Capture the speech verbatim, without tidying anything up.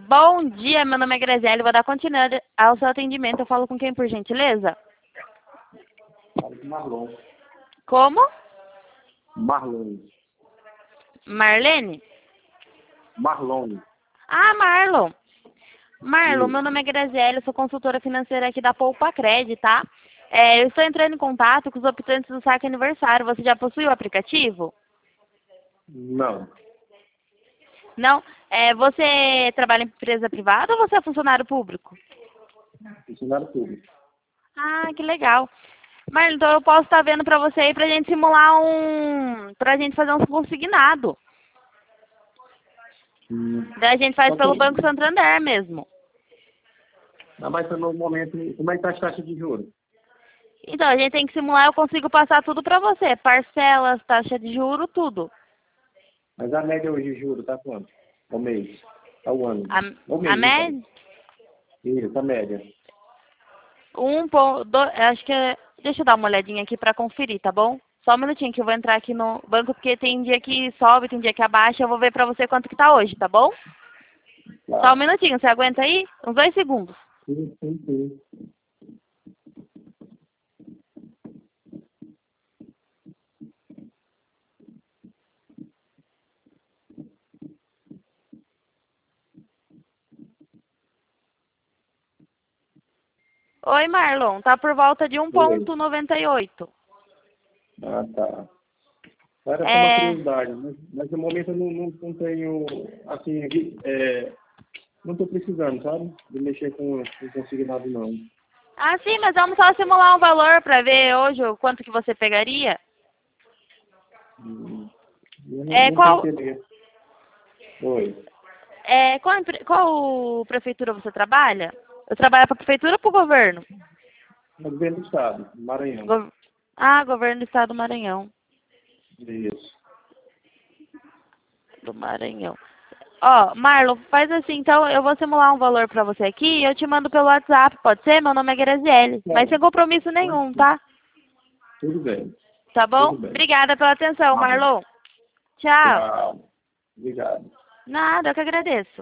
Bom dia, meu nome é Graziele, vou dar continuidade ao seu atendimento. Eu falo com quem, por gentileza? Fala com Marlon. Como? Marlon. Marlene? Marlon. Ah, Marlon. Marlon, Sim. meu nome é Graziele, eu sou consultora financeira aqui da Poupa Cred, tá? É, eu estou entrando em contato com os optantes do saque aniversário. Você já possui o aplicativo? Não. Não? É, você trabalha em empresa privada ou você é funcionário público? Funcionário público. Ah, que legal. Marlon, então eu posso estar vendo pra você aí pra gente simular um... pra gente fazer um consignado. Hum. Daí a gente faz Só pelo que- Banco Santander mesmo. Não, mas no momento, como é que tá a taxa de juros? Então, a gente tem que simular, eu consigo passar tudo pra você. Parcelas, taxa de juro, tudo. Mas a média hoje de juros tá quanto? Ao mês? Ao ano? A, Ao a mês, média, então. Isso, a média. um ponto, do- acho que é, deixa eu dar uma olhadinha aqui pra conferir, tá bom? Só um minutinho que eu vou entrar aqui no banco, porque tem dia que sobe, tem dia que abaixa, eu vou ver pra você quanto que tá hoje, tá bom? Só um Tá. minutinho, você aguenta aí? Uns dois segundos. Sim, sim, sim. Oi, Marlon, tá por volta de um Oi. ponto noventa e oito. Ah, tá. Era só uma É... curiosidade, mas, mas no momento eu não, não, não tenho, assim, é, não tô precisando, sabe? De mexer com, com consignado, não. Ah, sim, mas vamos só simular um valor pra ver hoje o quanto que você pegaria. Hum, Eu não, É, não tenho qual, interesse. Oi. é, qual, empre- qual prefeitura você trabalha? Eu trabalho para a prefeitura ou para o governo? No governo do estado, Maranhão. Go- ah, governo do estado do Maranhão. Isso. Do Maranhão. Ó, Marlon, faz assim, então eu vou simular um valor para você aqui e eu te mando pelo WhatsApp, pode ser? Meu nome é Graziele. Mas sem Bom, compromisso nenhum, tá? tudo bem. Tá bom? Tudo bem. Obrigada pela atenção, Tá bom. Marlon. Tchau. Tchau. Obrigado. Nada, eu que agradeço.